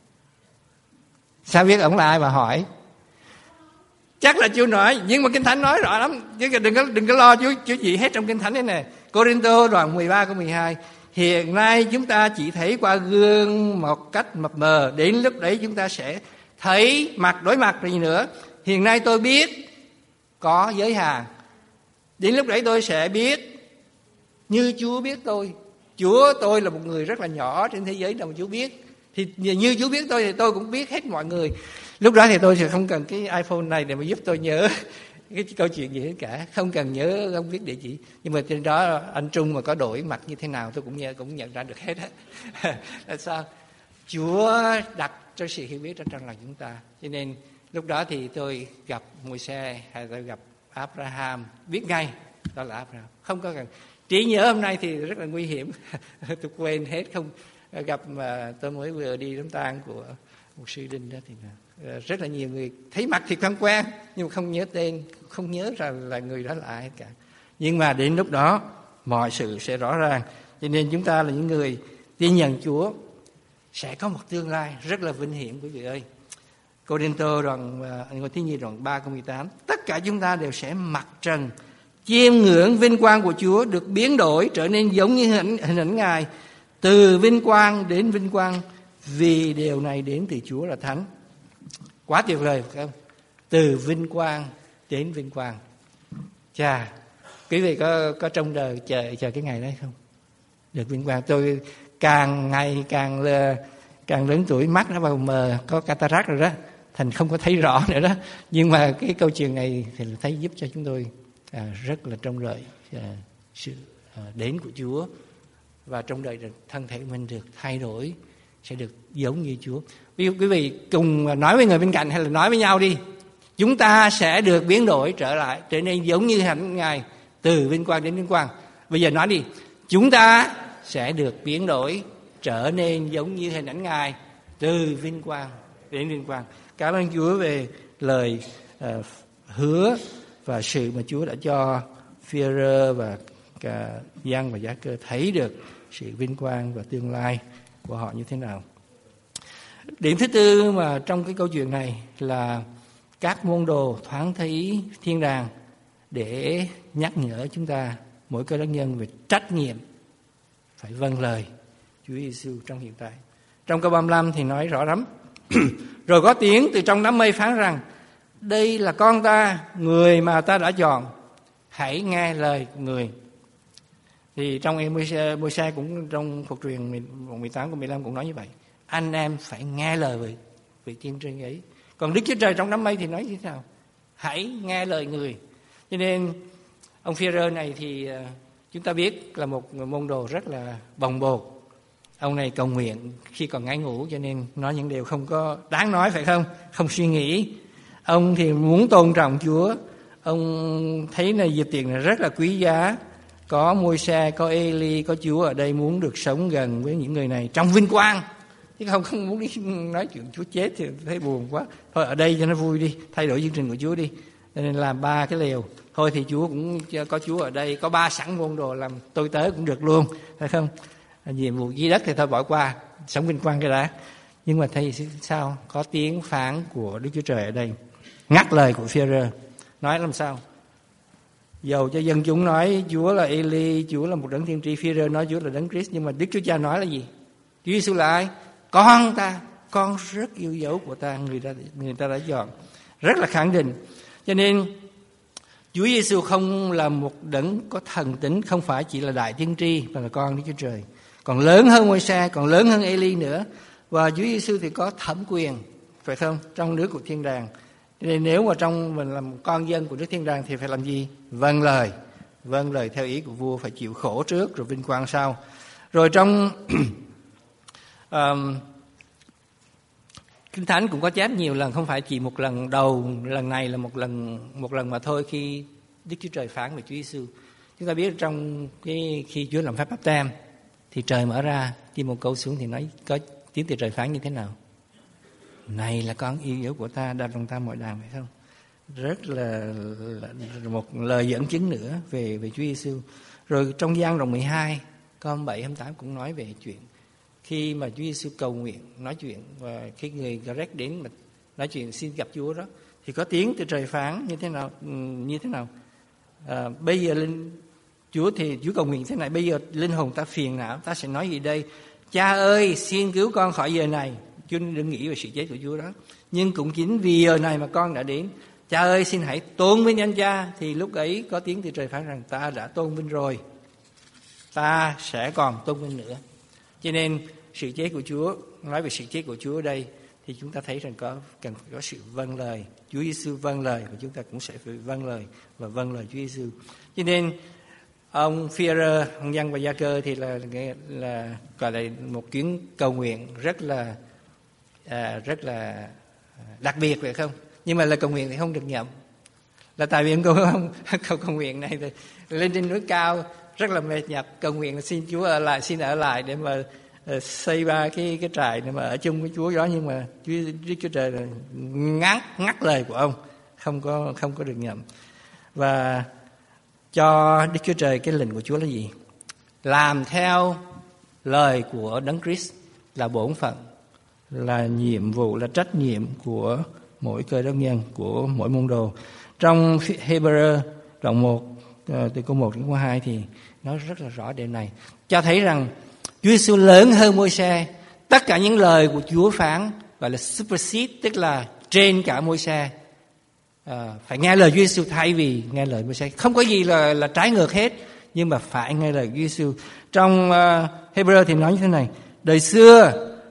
Sao biết ông là ai mà hỏi? Chắc là Chúa nói, nhưng mà Kinh Thánh nói rõ lắm, chứ đừng có lo Chúa gì hết trong Kinh Thánh thế này. Cô-rinh-tô đoạn 13 câu 12. Hiện nay chúng ta chỉ thấy qua gương một cách mập mờ, đến lúc đấy chúng ta sẽ thấy đối mặt rồi gì nữa. Hiện nay tôi biết có giới hạn, đến lúc đấy tôi sẽ biết như Chúa biết tôi. Tôi là một người rất là nhỏ trên thế giới nào mà Chúa biết, thì như Chúa biết tôi thì tôi cũng biết hết mọi người. Lúc đó thì tôi sẽ không cần cái iPhone này để mà giúp tôi nhớ cái câu chuyện gì hết cả, không cần nhớ, không biết địa chỉ. Nhưng mà trên đó anh Trung mà có đổi mặt như thế nào tôi cũng nhận ra được hết á. Là sao? Chúa đặt cho sự hiểu biết trong lòng chúng ta. Cho nên lúc đó thì tôi gặp Môi-se hay tôi gặp Abraham, biết ngay đó là Abraham. Không có cần trí nhớ. Hôm nay thì rất là nguy hiểm. Tôi quên hết, không gặp mà tôi mới vừa đi đám tang của một sư Đinh đó thì rất là nhiều người thấy mặt thì không quen nhưng mà không nhớ tên, không nhớ là người đó là ai cả. Nhưng mà đến lúc đó mọi sự sẽ rõ ràng. Cho nên chúng ta là những người tin nhận Chúa sẽ có một tương lai rất là vinh hiển quý vị ơi. Cô-rinh-tô đoạn 3 câu 18. Tất cả chúng ta đều sẽ mặc trần chiêm ngưỡng vinh quang của Chúa, được biến đổi trở nên giống như hình ảnh Ngài, từ vinh quang đến vinh quang, vì điều này đến từ Chúa là Thánh. Quá tuyệt vời phải không? Từ vinh quang đến vinh quang. Chà, quý vị có trông đời chờ cái ngày đấy không? Được vinh quang. Tôi càng ngày càng lớn tuổi, mắt nó vào mờ, có cataract rồi đó, thành không có thấy rõ nữa đó. Nhưng mà cái câu chuyện này thì thấy giúp cho chúng tôi rất là trông đợi sự đến của Chúa, và trông đợi được thân thể mình được thay đổi, sẽ được giống như Chúa. Ví dụ quý vị cùng nói với người bên cạnh hay là nói với nhau đi, chúng ta sẽ được biến đổi trở nên giống như hình Ngài, từ vinh quang đến vinh quang. Bây giờ nói đi, chúng ta sẽ được biến đổi trở nên giống như hình ảnh Ngài, từ vinh quang đến vinh quang. Cảm ơn Chúa về lời hứa và sự mà Chúa đã cho Phi-e-rơ và cả Giăng và Gia-cơ thấy được sự vinh quang và tương lai của họ như thế nào. Điểm thứ tư mà trong cái câu chuyện này là các môn đồ thoáng thấy thiên đàng để nhắc nhở chúng ta, mỗi Cơ Đốc nhân, về trách nhiệm phải vâng lời Chúa Giêsu trong hiện tại. Trong câu 35 thì nói rõ lắm. Rồi có tiếng từ trong đám mây phán rằng: đây là con ta, người mà ta đã chọn, hãy nghe lời người. Thì trong Môi-se cũng trong Phục truyền 18 câu 15 cũng nói như vậy. Anh em phải nghe lời vị tiên tri ấy. Còn Đức Chúa Trời trong đám mây thì nói như thế nào? Hãy nghe lời người. Cho nên ông Phi-e-rơ này thì chúng ta biết là một môn đồ rất là bồng bột. Ông này cầu nguyện khi còn ngáy ngủ, cho nên nói những điều không có đáng nói, phải không? Không suy nghĩ. Ông thì muốn tôn trọng Chúa. Ông thấy là dịp tiền này rất là quý giá. Có Môi-se, có Ê-li, có Chúa ở đây, muốn được sống gần với những người này trong vinh quang. Chứ không muốn đi nói chuyện Chúa chết thì thấy buồn quá. Thôi ở đây cho nó vui đi, thay đổi chương trình của Chúa đi. Cho nên làm 3 cái lều. Thôi thì Chúa cũng có Chúa ở đây, có 3 sẵn môn đồ làm tôi tớ cũng được luôn, phải không? Nhiệm vụ dưới đất thì thôi bỏ qua, sống vinh quang cái đã. Nhưng mà thấy sao? Có tiếng phán của Đức Chúa Trời ở đây, ngắt lời của Phi-e-rơ. Nói làm sao? Dầu cho dân chúng nói Chúa là Ê-li, Chúa là một đấng tiên tri, Phi-e-rơ nói Chúa là đấng Christ, nhưng mà Đức Chúa Cha nói là gì? Chúa Giêsu là ai? Con ta, con rất yêu dấu của ta, người ta đã chọn. Rất là khẳng định. Cho nên Chúa Giêsu không là một đấng có thần tính, không phải chỉ là đại tiên tri, mà là con Đức Chúa Trời. Còn lớn hơn Môi-se, còn lớn hơn Ê-li nữa. Và Chúa Giêsu thì có thẩm quyền, phải không? Trong nước của thiên đàng. Nên nếu mà trong mình là một con dân của nước thiên đàng thì phải làm gì? Vâng lời theo ý của vua, phải chịu khổ trước rồi vinh quang sau. Rồi trong Kinh Thánh cũng có chép nhiều lần, không phải chỉ một lần đầu, lần này là một lần mà thôi, khi Đức Chúa Trời phán về Chúa Giêsu. Chúng ta biết trong khi Chúa làm phép báp têm thì trời mở ra, chim bồ câu xuống thì nói có tiếng từ trời phán như thế nào? Này là con yêu dấu của ta, đặt lòng ta mọi đàng, phải không? Rất là một lời dẫn chứng nữa về Chúa Giêsu. Rồi trong Giăng đoạn 12 câu 27-28 cũng nói về chuyện khi mà Chúa Giêsu cầu nguyện, nói chuyện, và khi người Grec đến mà nói chuyện xin gặp Chúa đó, thì có tiếng từ trời phán như thế nào? Bây giờ Chúa cầu nguyện thế này: bây giờ linh hồn ta phiền não, ta sẽ nói gì đây? Cha ơi, xin cứu con khỏi giờ này. Chúa đừng nghĩ về sự chết của Chúa đó. Nhưng cũng chính vì giờ này mà con đã đến. Cha ơi, xin hãy tôn vinh anh Cha. Thì lúc ấy có tiếng từ trời phán rằng ta đã tôn vinh rồi, ta sẽ còn tôn vinh nữa. Cho nên sự chết của Chúa, nói về sự chết của Chúa ở đây, thì chúng ta thấy rằng cần phải có sự vâng lời. Chúa Giêsu vâng lời và chúng ta cũng sẽ phải vâng lời và vâng lời Chúa Giêsu. Cho nên ông Phi-e-rơ, ông Giăng và Gia-cơ thì là gọi là một chuyến cầu nguyện rất là đặc biệt, phải không? Nhưng mà lời cầu nguyện thì không được nhậm, là tại vì ông cầu nguyện này thì lên trên núi cao rất là mệt nhọc, cầu nguyện là xin Chúa xin ở lại để mà xây 3 cái trại để mà ở chung với Chúa đó. Nhưng mà Đức Chúa Trời là ngắt lời của ông, không có được nhậm. Và cho Đức Chúa Trời cái lệnh của Chúa là gì? Làm theo lời của Đấng Christ là bổn phận, là nhiệm vụ, là trách nhiệm của mỗi Cơ Đốc nhân, của mỗi môn đồ. Trong Hebrew đoạn 1 từ câu 1 đến câu 2 thì nói rất là rõ điều này, cho thấy rằng Chúa Giêsu lớn hơn Môi-se. Tất cả những lời của Chúa phán gọi là supersede, tức là trên cả Môi-se. Phải nghe lời Chúa Giêsu thay vì nghe lời Môi-se. Không có gì là trái ngược hết, nhưng mà phải nghe lời Chúa Giêsu. Trong Hebrew thì nói như thế này: đời xưa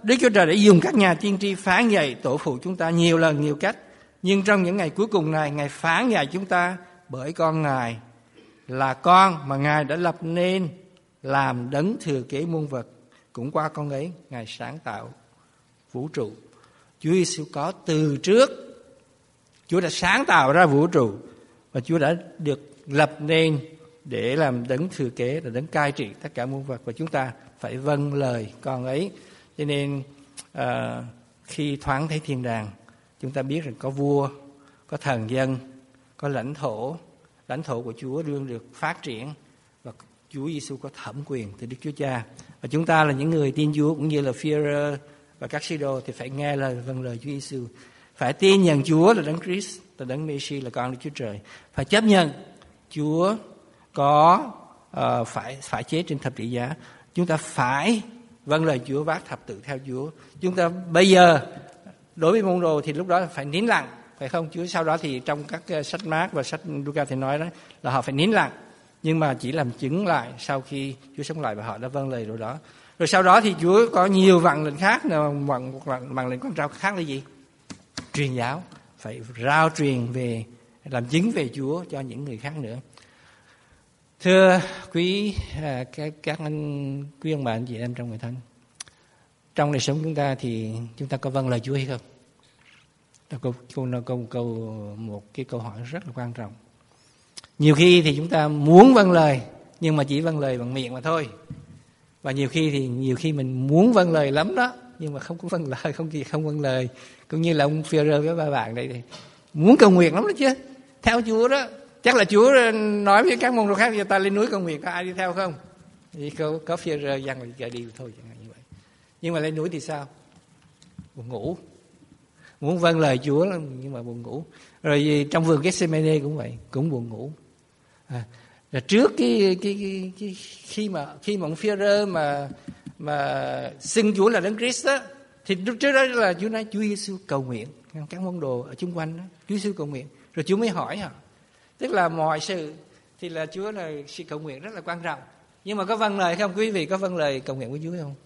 Đức Chúa Trời đã dùng các nhà tiên tri phán dạy tổ phụ chúng ta nhiều lần nhiều cách. Nhưng trong những ngày cuối cùng này, Ngài phán dạy chúng ta bởi con Ngài là con mà Ngài đã lập nên làm đấng thừa kế muôn vật. Cũng qua con ấy Ngài sáng tạo vũ trụ. Chúa Giêsu có từ trước. Chúa đã sáng tạo ra vũ trụ và Chúa đã được lập nên để làm đấng thừa kế, là đấng cai trị tất cả muôn vật, và chúng ta phải vâng lời con ấy. Cho nên khi thoáng thấy thiên đàng, chúng ta biết rằng có vua, có thần dân, có lãnh thổ. Lãnh thổ của Chúa đương được phát triển và Chúa Giêsu có thẩm quyền từ Đức Chúa Cha. Và chúng ta là những người tin Chúa cũng như là Phi-e-rơ và các sứ đồ thì phải nghe lời vâng lời Chúa Giêsu, phải tin nhận Chúa là đấng Christ, là đấng Messi, là con Đức Chúa Trời, phải chấp nhận Chúa có phải chết trên thập tự giá. Chúng ta phải vâng lời Chúa, vác thập tự theo Chúa. Chúng ta bây giờ đối với môn đồ thì lúc đó phải nín lặng, phải không? Chúa sau đó thì trong các sách Mác và sách Luca thì nói đó là họ phải nín lặng, nhưng mà chỉ làm chứng lại sau khi Chúa sống lại và họ đã vâng lời điều đó. Rồi sau đó thì Chúa có nhiều vạn lệnh khác, vạn lệnh quan trọng khác là gì? Truyền giáo, phải rao truyền về, làm chứng về Chúa cho những người khác nữa. Thưa quý các anh, quý ông bà anh chị em trong người thân, trong đời sống chúng ta thì chúng ta có vâng lời Chúa hay không? Một cái câu hỏi rất là quan trọng. Nhiều khi thì chúng ta muốn vâng lời nhưng mà chỉ vâng lời bằng miệng mà thôi. Và nhiều khi mình muốn vâng lời lắm đó, nhưng mà không có vâng lời, không vâng lời. Cũng như là ông Phi-e-rơ với ba bạn đây thì muốn cầu nguyện lắm đó chứ, theo Chúa đó. Chắc là Chúa nói với các môn đồ khác, ta lên núi cầu nguyện, có ai đi theo không? Thì có Phi-e-rơ dặn là đi thôi, chẳng hạn như vậy. Nhưng mà lên núi thì sao? Buồn ngủ. Muốn vâng lời Chúa lắm, nhưng mà buồn ngủ. Rồi trong vườn Gethsemane cũng vậy, cũng buồn ngủ. Là trước khi mà ông Phi-e-rơ mà xưng Chúa là đấng Christ á, thì trước đó là Chúa nói Chúa Giêsu cầu nguyện, các môn đồ ở chung quanh đó, Chúa Giêsu cầu nguyện. Rồi Chúa mới hỏi họ. Tức là mọi sự thì là Chúa là sự cầu nguyện rất là quan trọng. Nhưng mà có vâng lời không? Quý vị có vâng lời cầu nguyện của Chúa không?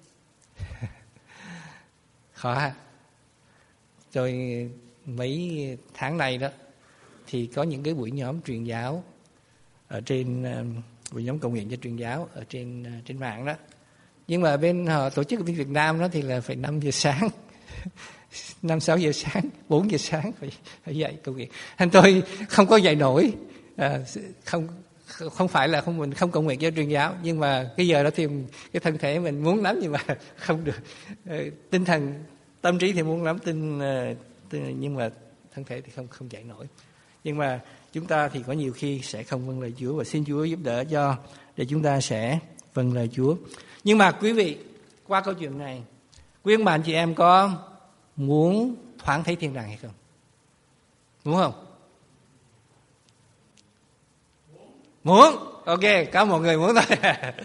Khó ha. Rồi mấy tháng này đó thì có những cái buổi nhóm truyền giáo ở trên buổi nhóm cầu nguyện cho truyền giáo ở trên mạng đó. Nhưng mà bên họ tổ chức ở bên Việt Nam đó thì là phải 5 giờ sáng 5-6 giờ sáng, 4 giờ sáng phải dậy cầu nguyện. Thành tôi không có dậy nổi, không phải là mình không cầu nguyện cho truyền giáo, nhưng mà cái giờ đó thì cái thân thể mình muốn lắm nhưng mà không được. Tinh thần, tâm trí thì muốn lắm, nhưng mà thân thể thì không dậy nổi. Nhưng mà chúng ta thì có nhiều khi sẽ không vâng lời Chúa, và xin Chúa giúp đỡ để chúng ta sẽ vâng lời Chúa. Nhưng mà quý vị, qua câu chuyện này, quý ông bà anh chị em có muốn thoáng thấy thiên đàng hay không? Muốn không? Muốn. Ok, có một người muốn thôi.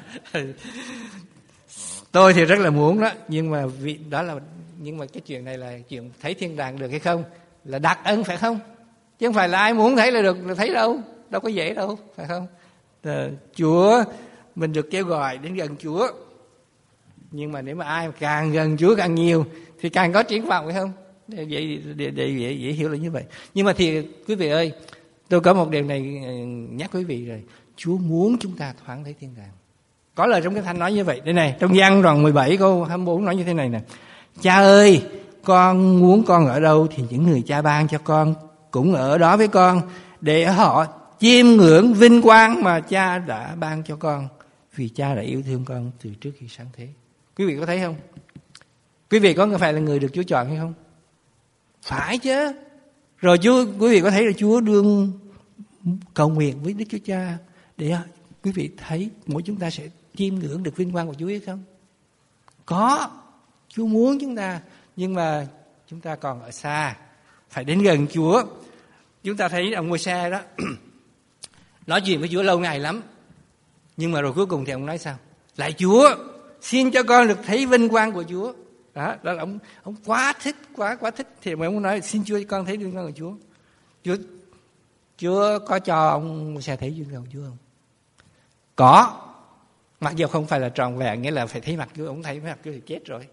Tôi thì rất là muốn đó, nhưng mà cái chuyện này là chuyện thấy thiên đàng được hay không là đặc ân, phải không? Chứ không phải là ai muốn thấy là được là thấy đâu có dễ đâu, phải không? Chúa, mình được kêu gọi đến gần Chúa, nhưng mà nếu mà ai càng gần Chúa càng nhiều thì càng có triển vọng, phải không? Để dễ hiểu là như vậy. Nhưng mà thì quý vị ơi, tôi có một điều này nhắc quý vị rồi. Chúa muốn chúng ta thoáng thấy thiên đàng. Có lời trong Kinh Thánh nói như vậy. Đây này, trong Giăng đoạn 17 câu 24 nói như thế này nè: Cha ơi, con muốn con ở đâu thì những người cha ban cho con cũng ở đó với con, để họ chiêm ngưỡng vinh quang mà cha đã ban cho con, vì cha đã yêu thương con từ trước khi sáng thế. Quý vị có thấy không? Quý vị có phải là người được Chúa chọn hay không? Phải chứ. Rồi quý vị có thấy là Chúa đương cầu nguyện với Đức Chúa Cha để quý vị thấy mỗi chúng ta sẽ chiêm ngưỡng được vinh quang của Chúa hay không? Có. Chúa muốn chúng ta, nhưng mà chúng ta còn ở xa, phải đến gần Chúa. Chúng ta thấy ông Môi-se đó nói chuyện với Chúa lâu ngày lắm, nhưng mà rồi cuối cùng thì ông nói sao? Lạy Chúa, xin cho con được thấy vinh quang của Chúa. Đó là ông quá thích, quá thích, thì mà ông nói xin Chúa cho con thấy vinh quang của Chúa. Chúa có cho ông Môi-se thấy vinh quang của Chúa không? Có. Mặc dù không phải là tròn vẹn, nghĩa là phải thấy mặt Chúa. Ông thấy mặt Chúa thì chết rồi.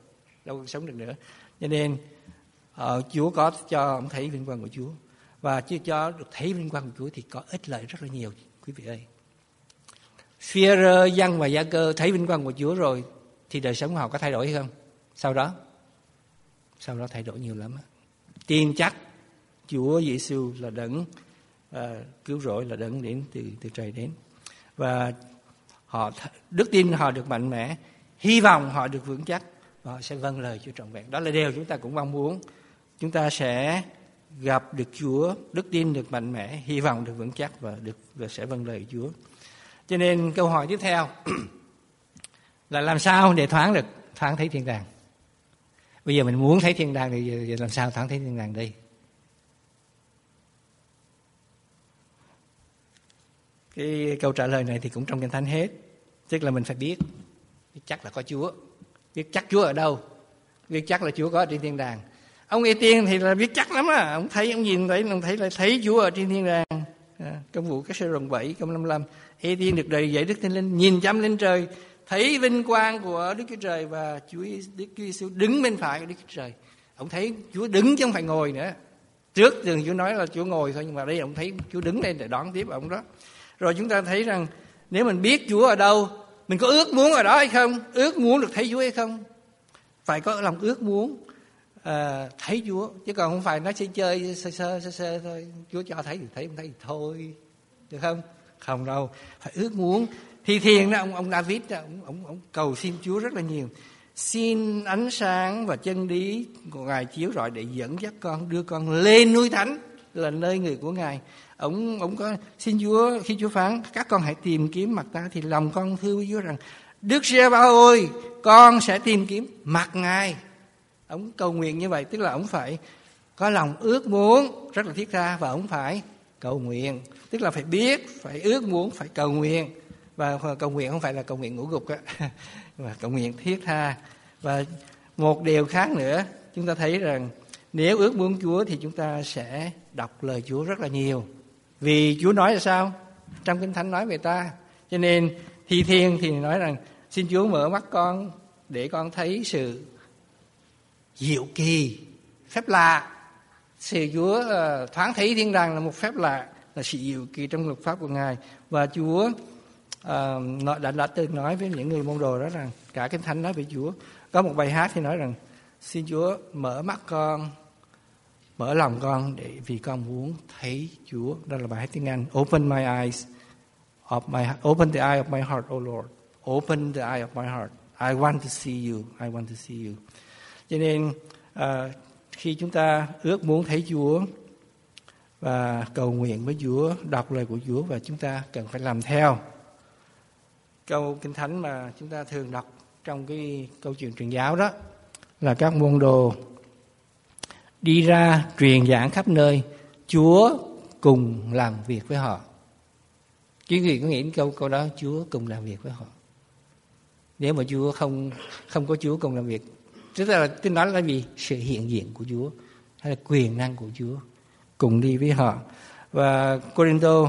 đâu còn sống được nữa. Cho nên Chúa có cho ông thấy vinh quang của Chúa, và chưa cho được thấy vinh quang của Chúa thì có ích lợi rất là nhiều, quý vị ơi. Phi-e-rơ, Giăng và Gia-cơ thấy vinh quang của Chúa rồi thì đời sống của họ có thay đổi hay không? Sau đó thay đổi nhiều lắm. Tin chắc Chúa Giêsu là đấng cứu rỗi, là đấng đến từ trời đến, và họ đức tin họ được mạnh mẽ, hy vọng họ được vững chắc, và họ sẽ vâng lời Chúa trọn vẹn. Đó là điều chúng ta cũng mong muốn. Chúng ta sẽ gặp được Chúa, đức tin được mạnh mẽ, hy vọng được vững chắc, và sẽ vâng lời Chúa. Cho nên câu hỏi tiếp theo là làm sao để thoáng thấy thiên đàng? Bây giờ mình muốn thấy thiên đàng thì làm sao thoáng thấy thiên đàng đây? Cái câu trả lời này thì cũng trong Kinh Thánh hết. Tức là mình phải biết chắc là có Chúa, biết chắc Chúa ở đâu, biết chắc là Chúa có ở trên thiên đàng. Ông Ê-tiên thì là biết chắc lắm á, ông nhìn thấy, ông thấy Chúa ở trên thiên đàng. Công vụ các sơ rồng 7 câu 55, Ê-tiên được đời dậy Đức Thánh Linh, nhìn chăm lên trời, thấy vinh quang của Đức Chúa Trời và Đức Chúa Giêsu đứng bên phải của Đức Chúa Trời. Ông thấy Chúa đứng chứ không phải ngồi nữa. Trước từng Chúa nói là Chúa ngồi thôi, nhưng mà đây ông thấy Chúa đứng lên để đón tiếp ông đó. Rồi chúng ta thấy rằng nếu mình biết Chúa ở đâu, mình có ước muốn ở đó hay không? Ước muốn được thấy Chúa hay không? Phải có lòng ước muốn thấy Chúa, chứ còn không phải nói chơi sơ thôi. Chúa cho thấy thì thấy, không thấy thì thôi, được không? Không đâu, phải ước muốn. Thì thiền đó, ông David đó, ông cầu xin Chúa rất là nhiều. Xin ánh sáng và chân lý của Ngài chiếu rọi để dẫn dắt con, đưa con lên núi thánh là nơi người của Ngài. Ông có xin Chúa, khi Chúa phán các con hãy tìm kiếm mặt ta, thì lòng con thưa với Chúa rằng Đức giê-hô-va ơi, con sẽ tìm kiếm mặt Ngài. Ông cầu nguyện như vậy, tức là ông phải có lòng ước muốn rất là thiết tha, và ông phải cầu nguyện, tức là phải biết, phải ước muốn, phải cầu nguyện. Và cầu nguyện không phải là cầu nguyện ngủ gục á, mà cầu nguyện thiết tha. Và một điều khác nữa, chúng ta thấy rằng nếu ước muốn Chúa thì chúng ta sẽ đọc lời Chúa rất là nhiều. Vì Chúa nói là sao? Trong Kinh Thánh nói về ta. Cho nên thi thiên thì nói rằng xin Chúa mở mắt con để con thấy sự diệu kỳ, phép lạ. Sự Chúa thoáng thấy thiên đàng là một phép lạ, là sự diệu kỳ trong luật pháp của Ngài. Và Chúa đã từng nói với những người môn đồ đó rằng cả Kinh Thánh nói về Chúa. Có một bài hát thì nói rằng xin Chúa mở mắt con, mở lòng con vì con muốn thấy Chúa. Đó là bài hát tiếng Anh. Open the eye of my heart, O Lord. Open the eye of my heart. I want to see you. I want to see you. Cho nên khi chúng ta ước muốn thấy Chúa và cầu nguyện với Chúa, đọc lời của Chúa, và chúng ta cần phải làm theo câu Kinh Thánh mà chúng ta thường đọc trong cái câu chuyện truyền giáo đó, là các môn đồ đi ra truyền giảng khắp nơi, Chúa cùng làm việc với họ. Quý vị có nghĩ đến câu đó, Chúa cùng làm việc với họ? Nếu mà Chúa không có Chúa cùng làm việc, tức là tin đó là vì sự hiện diện của Chúa hay là quyền năng của Chúa cùng đi với họ. Và Cô-rinh-tô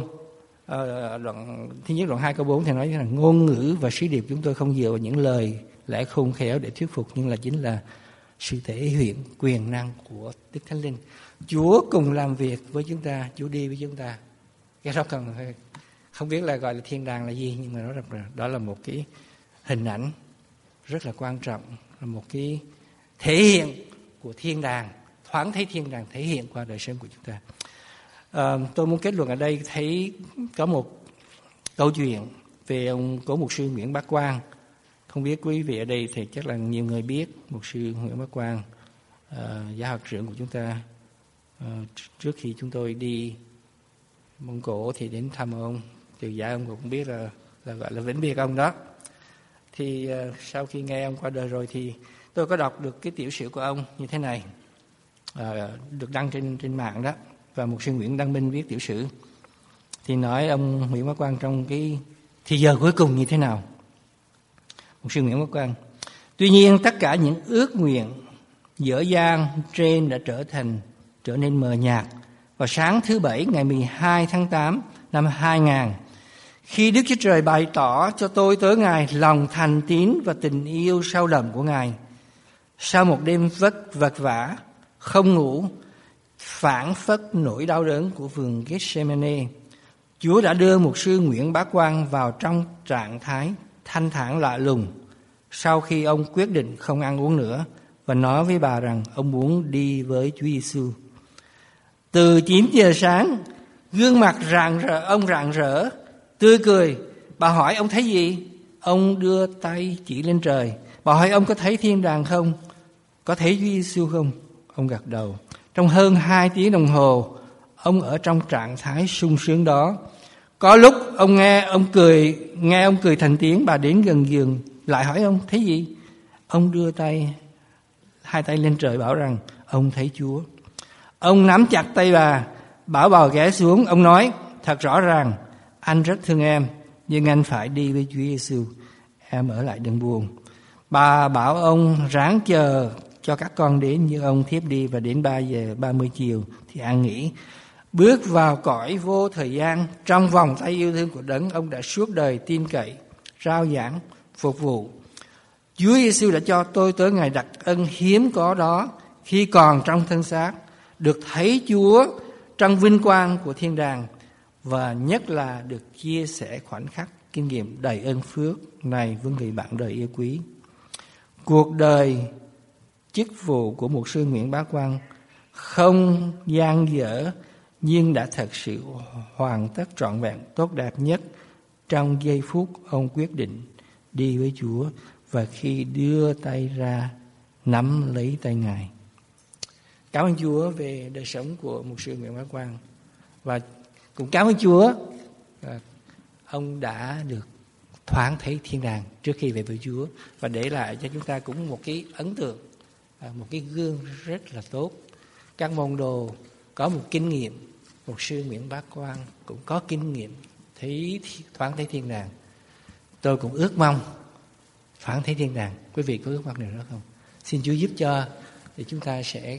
đoạn thứ nhất đoạn 2 câu 4 thì nói rằng ngôn ngữ và sứ điệp chúng tôi không dựa vào những lời lẽ khôn khéo để thuyết phục, nhưng là chính là sự thể hiện quyền năng của Đức Thánh Linh. Chúa cùng làm việc với chúng ta, Chúa đi với chúng ta. Cái đó cần không biết là gọi là thiên đàng là gì, nhưng mà đó là một cái hình ảnh rất là quan trọng, là một cái thể hiện của thiên đàng, thoáng thấy thiên đàng thể hiện qua đời sống của chúng ta. Tôi muốn kết luận ở đây, thấy có một câu chuyện về ông cố mục sư Nguyễn Bá Quang. Không biết quý vị ở đây thì chắc là nhiều người biết mục sư Nguyễn Bá Quang, giáo học trưởng của chúng ta. Trước khi chúng tôi đi Mông Cổ thì đến thăm ông, từ giả ông cũng biết là gọi là vĩnh biệt ông đó. Thì sau khi nghe ông qua đời rồi thì tôi có đọc được cái tiểu sử của ông như thế này, được đăng trên mạng đó, và mục sư Nguyễn Đăng Minh viết tiểu sử thì nói ông Nguyễn Bá Quang trong cái thì giờ cuối cùng như thế nào. Mục sư Nguyễn Bá Quang: tuy nhiên tất cả những ước nguyện dở dang trên đã trở nên mờ nhạt vào sáng thứ Bảy ngày 12 tháng 8 năm 2000, khi Đức Chúa Trời bày tỏ cho tôi tới Ngài lòng thành tín và tình yêu sâu đậm của Ngài. Sau một đêm vật vã, không ngủ, phảng phất nỗi đau đớn của vườn Gethsemane, Chúa đã đưa mục sư Nguyễn Bá Quang vào trong trạng thái thanh thản lạ lùng sau khi ông quyết định không ăn uống nữa và nói với bà rằng ông muốn đi với Chúa Giêsu. Từ 9 giờ sáng, gương mặt ông rạng rỡ, tươi cười. Bà hỏi ông thấy gì? Ông đưa tay chỉ lên trời. Bà hỏi ông có thấy thiên đàng không? Có thấy Chúa Giêsu không? Ông gật đầu. Trong hơn 2 tiếng đồng hồ, ông ở trong trạng thái sung sướng đó. Có lúc ông nghe ông cười thành tiếng. Bà đến gần giường lại hỏi ông thấy gì? Ông đưa hai tay lên trời bảo rằng ông thấy Chúa. Ông nắm chặt tay bảo bà ghé xuống. Ông nói thật rõ ràng, anh rất thương em, nhưng anh phải đi với Chúa Giêsu. Em ở lại đừng buồn. Bà bảo ông ráng chờ cho các con đến, nhưng ông thiếp đi và đến 3 giờ 30 chiều thì an nghỉ. Bước vào cõi vô thời gian, trong vòng tay yêu thương của Đấng ông đã suốt đời tin cậy, rao giảng, phục vụ. Chúa Giêsu đã cho tôi tới ngày đặc ân hiếm có đó, khi còn trong thân xác, được thấy Chúa trong vinh quang của thiên đàng, và nhất là được chia sẻ khoảnh khắc kinh nghiệm đầy ơn phước này với người bạn đời yêu quý. Cuộc đời chức vụ của mục sư Nguyễn Bá Quang không dang dở, nhưng đã thật sự hoàn tất trọn vẹn tốt đẹp nhất trong giây phút ông quyết định đi với Chúa và khi đưa tay ra nắm lấy tay Ngài. Cảm ơn Chúa về đời sống của mục sư Nguyễn Bá Quang, và cũng cảm ơn Chúa ông đã được thoáng thấy thiên đàng trước khi về với Chúa, và để lại cho chúng ta cũng một cái ấn tượng, một cái gương rất là tốt. Các môn đồ có một kinh nghiệm, mục sư Nguyễn Bá Quang cũng có kinh nghiệm thoáng thấy thiên đàng. Tôi cũng ước mong thoáng thấy thiên đàng. Quý vị có ước mong điều đó không? Xin Chúa giúp cho để chúng ta sẽ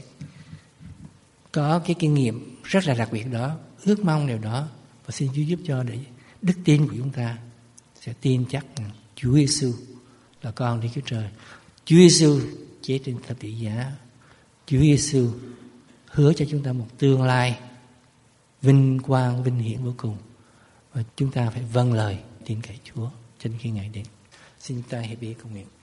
có cái kinh nghiệm rất là đặc biệt đó, ước mong điều đó, và xin Chúa giúp cho để đức tin của chúng ta sẽ tin chắc Chúa Giêsu là con Đức Chúa Trời. Chúa Giêsu chết trên thập tự giá. Chúa Giêsu hứa cho chúng ta một tương lai vinh quang vinh hiển vô cùng, và chúng ta phải vâng lời tin cậy Chúa cho đến khi Ngài đến. Xin chúng ta hãy biết cầu nguyện.